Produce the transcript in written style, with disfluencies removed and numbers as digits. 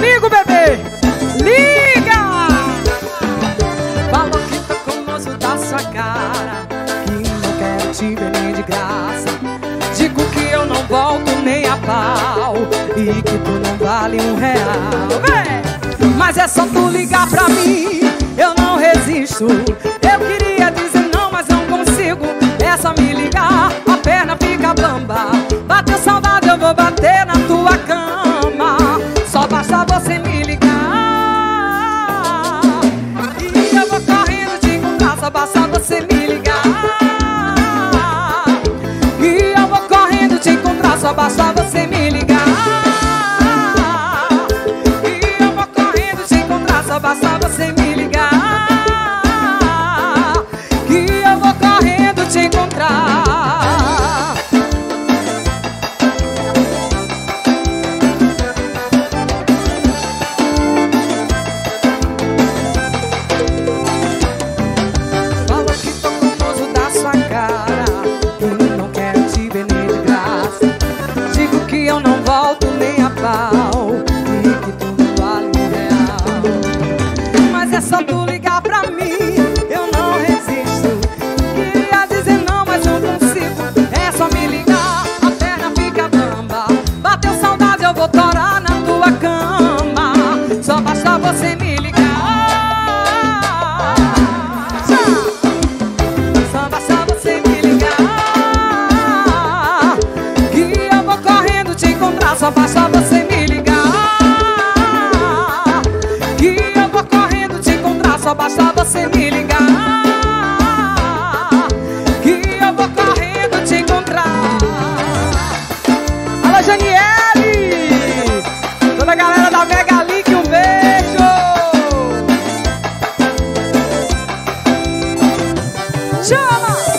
comigo, bebê. Liga! Falou que tô com o moço da sua cara, que não quero te ver nem de graça. Digo que eu não volto nem a pau e que tu não vale R$1. Mas é só tu ligar pra mim, eu não resisto. Eu queria dizer não, mas não consigo. É só me ligar, a perna fica bamba. Bateu saudade, eu vou bater na tua cama. Só basta você me ligar e eu vou correndo te encontrar. Só basta você me ligar e eu vou correndo te encontrar. Só basta você me ligar e eu vou correndo te encontrar. Só basta você me ligar que eu vou correndo te encontrar. Falou que tô com o moço da sua cara, que não quero te ver nem de graça. Digo que eu não volto nem a pau e que tu não vale R$1. Mas é só tu ligar pra mim, eu não resisto. Queria dizer não, mas não consigo. É só me ligar, a perna fica bamba. Bateu saudade, eu vou torar na tua cama. Só basta você me ligar. Só basta você me ligar que eu vou correndo te encontrar. Só basta você me ligar que eu vou correndo te encontrar. Só basta você me ligar que eu vou correndo te encontrar. Alô, Janiele! Toda a galera da Mega Link, um beijo! Chama!